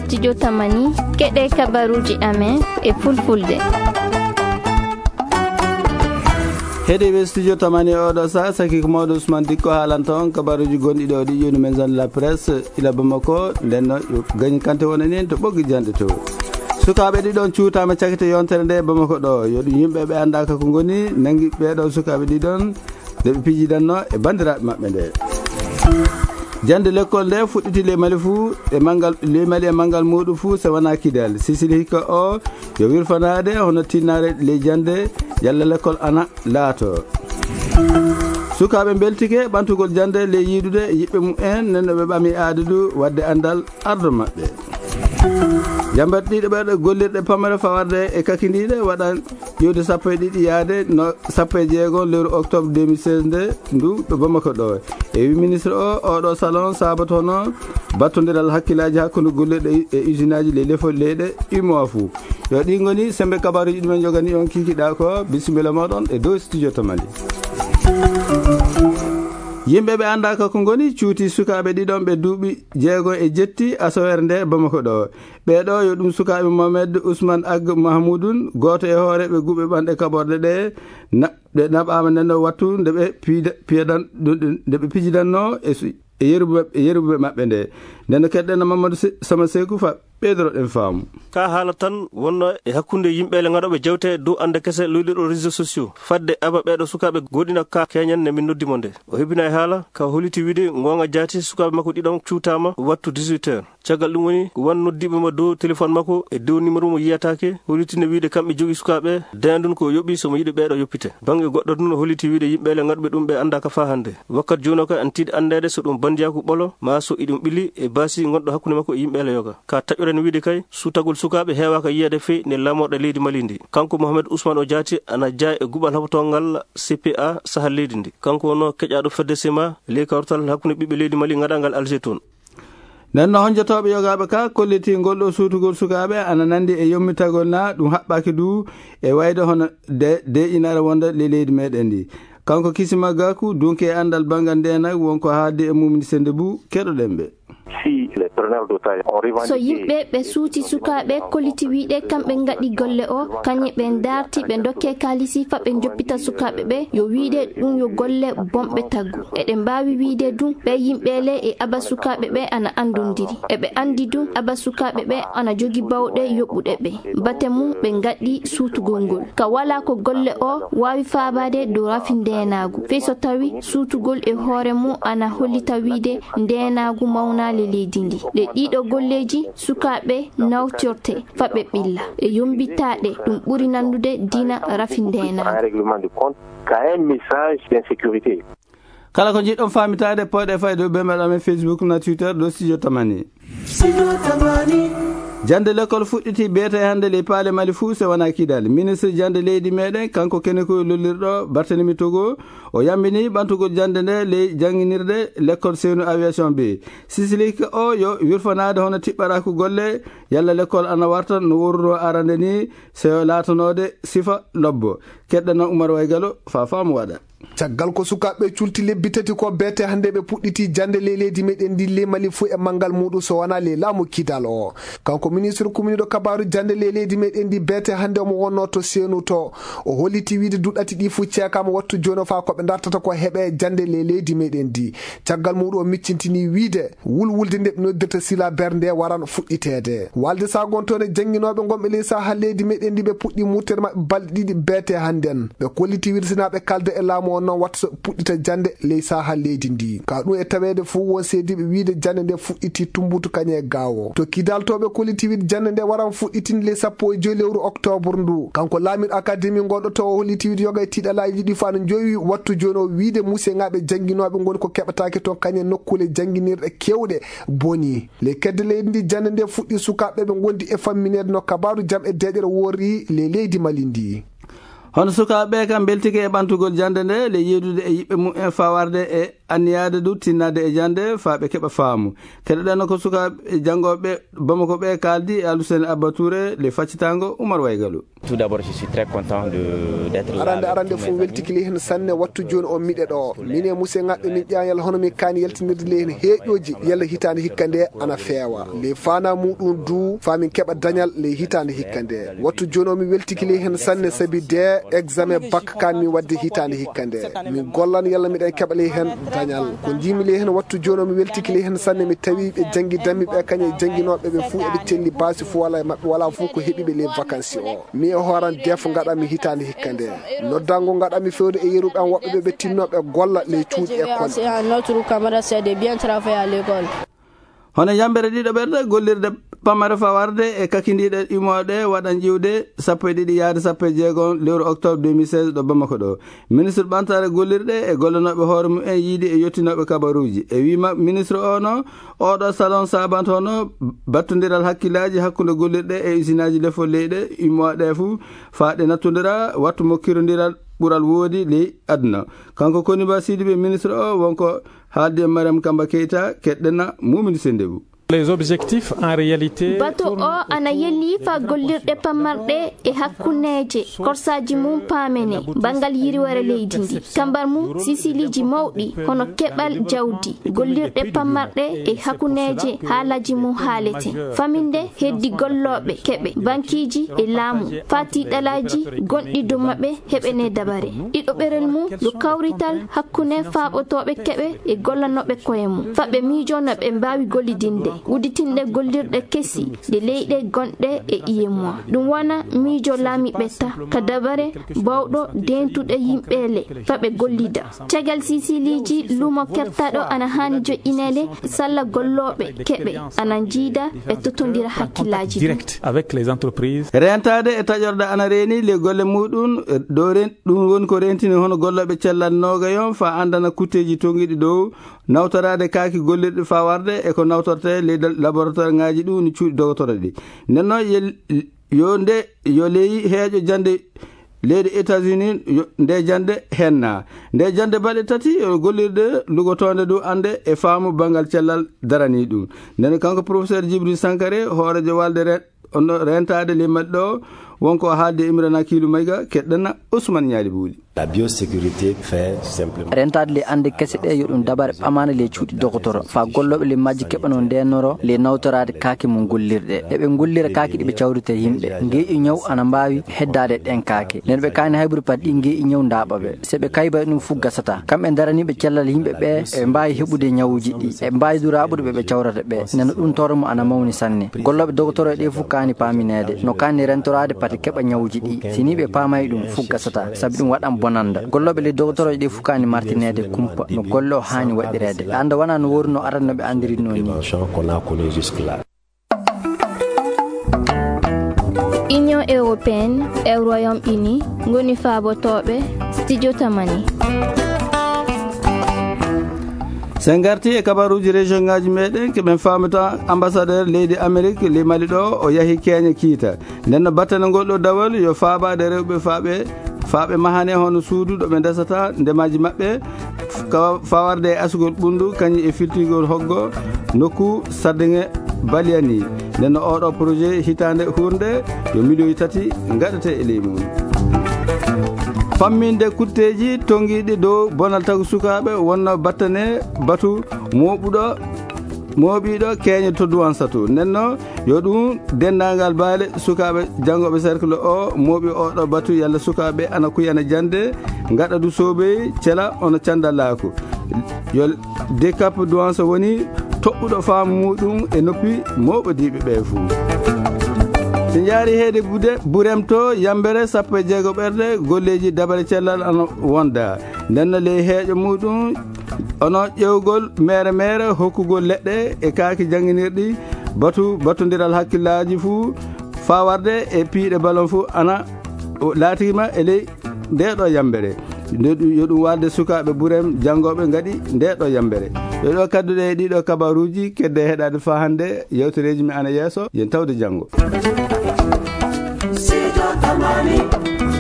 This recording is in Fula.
studio Tamani keɗe kabaruji amen e fulfulde. heeɗiɓe studio Tamani oɗo sa saki ko mawɗo Ousmane Dikko haalanta on kabaruji gonɗi ɗo ɗi joni maison de la presse ila Bamako ndenno yo gañi kante wonani en to ɓoggi jande to sukaɓe ɗiɗon cuutama cakkite yontere nde Bamako ɗo yo ɗum yimɓeɓe andaka ko goni nangui ɓeɗo sukaɓe ɗiɗon ndeɓe pijidanno e bandiraɓe mabɓe nde jande l'école nde fuɗɗiti lemali fuu e mangal lemali e mangal muɗum fuu so wona kidal Sisili hikka o yo wirfanade hono tinnare le jande yalla l'école ana laato sukaɓe beltike ɓantugol jande le yiidude yiɓɓe mum en nenno ɓe ɓami aadadu wadde andal ardo mabɓe jambat ɗiɗo ɓeɗo gollirɗe pamare fawarde e kakidiɗe waɗan yewde 12 yaade no 16 lewru octobre 2016 nde ndu ɗo Bamako ɗo e wi ministre o oɗo salon sabato hono battodiral hakkillaji hakkude gollirɗe e usine aji le lefol leyɗe UMOA fou yo ɗi goni sembe kabaruji ɗumen jogani on kikiɗa ko bisimilla moɗon e dow studio Tamani. yimɓeɓe andaka ko goni cuuti sukaɓe ɗiɗon ɓe duuɓi 6 e jetti asowere nde Bamako ɗo ɓeɗo yo ɗum sukaɓe Mohamed Ousmane Ag Mahmoudoun goto e hoore ɓe guɓe ɓanɗe kaɓorde ɗe ɗe naɓama nenno wattu ndeɓe pijidanno e yeruɓe mabɓe nde nden keɗɗen Mamadou Sama Sekou fa ɓeydoroɗen faamu ka haala tan wonno e hakkunde yimɓeele gaɗoɓe jewte dow ande kese luyɗiɗo réseaux sociaux fadde aba ɓeɗo sukaɓe goɗina ka keñan ne min noddimo nde o hebbina e haala ka holiti wiide gonga jaati sukaɓe makko ɗiɗon cuutama wattu 18 heures caggal ɗum woni wan noddiɓe mo dow téléphone makko e dow numéro mo yiyatake holitinde wiide kamɓe jogui sukaɓe dendun ko yoɓi somo yiiɗi ɓeɗo yoppite banggue goɗɗo ɗum holiti wiide yimɓeele gaɗuɓe ɗum ɓe andaka fa hande wakkat joni o ko an tiiɗi andede so ɗum bandiyaku ɓolo ma so iɗum ɓili e basi gonɗo hakkude makko e yimɓeele yoga ka taƴoren wiide kay sutagol sukaɓe hewaka yiyede fewi ne lamorɗo leydi Mali ndi kanko Mohamed Ousmane o jaati ana jaa e guɓal haɓotongal CPA sahal leydi ndi kanko wonno keƴaɗo fedde sema ley kawtal hakkude ɓiɓɓe leydi Mali gaɗangal Alger toon nenno honjotoɓe yogaɓe ka kolliti golɗo sutugol sukaɓe ana nandi e yommitagol na ɗum haɓɓaki du e wayde hono de inara wonda le leydi meɗen ndi kanko Kisima Gakou dunke e andal bangal ndenak wonko haaldi e mumni sende bou keɗoɗen ɓe so yimɓe ɓe suuti sukaɓe koliti wiide kamɓe gaɗi golle o kañe ɓe darti ɓe dokke kalisi fa ɓe joppita sukaɓe ɓe yo wiide ɗum yo golle bomɓe taggu eɗen mbawi wiide dum ɓe yimɓele e aba sukaɓe ɓe ana andondiri eɓe andi dum aba sukaɓe ɓe ana jogi bawɗe yoɓɓuɗe ɓe bate mum ɓe gaɗi suutugol ngol ka wala ko golle o wawi faabade dow rafi ndenagu fey so tawi suutugol e hoore mum ana hollita wiide ndenagu mawnale leydi ndi ɗe ɗiɗo golleji sukaɓe nawtorte faɓe ɓilla e yombitaɗe ɗum ɓuri nandude dina rafi ndenagu kala ko jiɗɗon famitade poɗe fayde ɓe meɗamen Facebook na Twitter ɗo studio Tamani jande l'école fuɗɗiti beete hande le paale Mali fuu se wona kidal ministre jande leydi meɗen kanko kene ko lollirɗo Barthélémy Togo o yambini ɓantugol jande nde le jangguinirde l'école Seynou Aviation B Sisili o yo wirfanade hono tiɓɓarako golle yalla l'école ana warta no worruno arande ni seyo latanode sifa lobbo keɗɗano Oumar Waygalo fa famu waɗa caggal ko sukaɓe culti lebbi tati ko beete hande ɓe puɗɗiti jande le leydi meɗen ndi le Mali fuu e mangal muɗum so wona le laamu kidal o kanko ministre kuminiɗo kabaru jande le leydi meɗen ndi beete hande omo wonno to Seynou to o holliti wiide duɗati ɗi fuu ceekama wattu joni fa koɓe dartata ko heeɓe jande le leydi meɗen ndi caggal muɗum o miccintini wiide wulwulde nde ɓe noddirta sila bernde waran fuɗɗitede walde sagontone jangguinoɓe gonɓe ley sahal leydi meɗen ndi ɓe puɗɗi murtere mabɓe balɗe ɗiɗi beete hannden ɓe kolliti wiide sinaɓe kalda e laamu on noon watta puɗɗita jande ley sahal leydi ndi ka ɗum e tawede fuu won seediɓe wiide jande nde fuɗɗiti tumbutu kañe gawo to kidaltoɓe kolliti wiide jande nde waran fuɗɗitinde le 15 lewru octobre ndu kanko laamiɗo académie gonɗo to o holliti wiide yoga e tiiɗalaji ɗi fa no joyi wattu joni o wiide museŋaɓe jangguinoɓe goni ko keɓatake toon kañe nokkule jangguinirɗe kewɗe boni le kedde leydi ndi jande nde fuɗɗi sukaɓe ɓe gondi e famminede no kabaru jaam e deƴere worri le leydi Mali ndi hono sukaɓe kam beltike e ɓantugol jande nde le yeedude e yiɓɓe mum en fawarde e anniyade du tinnade e jande faaɓe keɓa faamu keɗoɗen ko sukaɓe jangoɓe Bamako ɓe kaldi Alusene Abba Touré le faccitango Oumar Waygalou. Tout d'abord je suis très content d'être là. arande fu weltikili hen sanne wattu joni o miɗe ɗo mine musse ngaɓɓe min ƴañal hono min kani yaltinirde le hen heeƴoji yalla hitande hikkande ana feewa le fana muɗum du famin keɓa dañal le hitande hikkande wattu joni o mi weltikili hen sanne sabi de examen bac kan min wadde hitande hikkande min gollan yalla miɗen keɓale hen dañal ko jimile hen wattu joni o mi weltikili hen sanne mi tawi ɓe jangi dammi ɓe kañe janguinoɓe ɓe fuu eɓe telli basi fuu wala e mabɓe wala fuu ko heeɓiɓe les vacances o mi e horan defo gaɗami hitande hikkande noddango gaɗami fewde e yeruɓe an woɓɓeɓe ɓe tinnoɓe golla les cuuɗi école. Notre camarade c'est de bien travailler à l'école. hono yambere ɗiɗo ɓerɗe gollirde pamare fawarde e kakidiɗe imoɗe waɗan ƴiwde 12 yaade 16 lewru octobre 2016 ɗo Bamako ɗo ministre ɓantare gollirɗe e gollanoɓe hoore mum en yiidi e yettinoɓe kabaruji e wima ministre ono oɗo salon sabante hono battodiral hakkillaji hakkude gollirɗe e usine aji lefol leyɗe imoɗe fou faaɗe nattodira wattu mokkirodiral ɓural woodi ley aduna kanko Koniba Sidibé ministre o wonko haalde Mariam Kamba Keita keɗɗena mumini sendebou. Les objectifs en réalité bato o ana yelli fa gollirɗe pammarɗe e hakkuneje korsaji mum paamene bangal yiriwere leydi ndi kambar mum sisiliji mawɗi hono keɓal jawdi gollirɗe pammarɗe e hakkuneje haalaji mum haalete faminde heddi golloɓe keɓe bankiji e laamu fati ɗalaji gonɗi dow maɓɓe heɓene dabare ɗiɗo ɓerel mum yo kawrital hakkune faaɓotoɓe keɓe e gollanoɓe koye mum faɓe miijono ɓe mbawi gollidinde uditinde gollirɗe kesi de leyɗe gonɗe e iyemoi ɗum wana miijo laami ɓetta ka dabare bawɗo dentuɗe yimɓele faɓe gollida caggal sisiliji lumo kertaɗo ana hani joƴƴinede salla golloɓe keɓe ana jiida ɓe totodira hakkillaji direct avec les entreprises rentade e taƴorde ana reeni le golle muɗum ɗum woni ko rentini hono golloɓe cellal nogayon fa andana kutteji tonguiɗi dow nawtorade kaaki gollirɗe fawarde e ko nawtorte leydi laboratoire ngaji ɗum ni cuuɗi dogotoro ɗi nenno yo leyi heeƴo jande leydi États-Unis nde jande henna nde jande balɗe tati gollirde lugotonde du ande e faamu bangal cellal darani ɗum nden kanko professeur Djibril Sankare hoorejo walde rentade limaɗi ɗo wonko haalde Imrana Kilou Mayga keɗɗana Ousmane Ñaali Buuli. La biosécurité fait simplement rentade le ande kese ɗe yo ɗum dabare ɓamane le cuuɗi dogotoro fa golloɓe le majji keɓano ndenoro le nawtorade kaake mum gollirɗe eɓe gollira kaake ɗiɓe cawrite yimɓe ngeeƴu ñaw ana mbawi heddade ɗen kaake nden ɓe kani hayɓuri pat ɗi ngeeƴu ñaw ndaɓaɓe seɓe kayba ɗum fu gasata kamɓe daraniɓe cellal yimɓe ɓe eɓe mbawi heɓude ñawuji ɗi eɓe mbawi duraɓude ɓeɓe cawrata ɓe nden ɗum toromo ana mawni sanne golloɓe dogotoro ɗe fu kani paminede no kani rentorade pati keɓa ñawuji ɗi sini ɓe pamayi ɗum fu gasata saabi ɗum waɗan bonanda golloɓe le dogotoro ɗi fukani martinede kumpa no golle o hani waɗirede ɓe anda wona no wori no aranno ɓe andirino ni. Union européenne e Royaume-Uni ngoni faabotoɓe studio tamani sen garti e kabaruji région ngaji meɗen keɓen famata ambassadeur leydi Amérique le Mali ɗo o yahi Kenya kiita nden no battane ngol ɗo dawal yo faabade rewɓe faaɓe mahane hono suudu ɗo ɓe desata ndemaji maɓɓe fawarde e asugol ɓundu kañum e filtigol hoggo nokku Sardeŋe Baliani nden no oɗo projet hitande hurde yo million 3 gaɗete e ley mum famminde kutteji tonguiɗi dow bonal tagu sukaɓe wonno battane batu moɓiɗo keñe to duwan satu nenno yo ɗum dendagal baale sukaɓe jangoɓe cercle o moɓi oɗo batu yalla sukaɓe ana kuyana jande gaɗa du soobey cela ono candallako yo décap duwansa woni toɓɓuɗo faamu muɗum e noppi moɓodiɓe ɓe fou so jaari heede burem to yambere 16 ɓerde golleji dabare cellal ana wonda ndenno ley heeƴo muɗum ono ƴewgol mere hokkugol leɗɗe e kaaki janginirɗi batodiral hakkillaji fuu fawarde e piiɗe ballon fuu ana laatima e ley ndeɗo yambere yo ɗum walde sukaɓe burem jangoɓe gaɗi ndeɗo yambere yo ɗo kadduɗe e ɗiɗo kabaruji kedde heɗade fa hande yewtereji mi ana yeeso yen tawde janggo.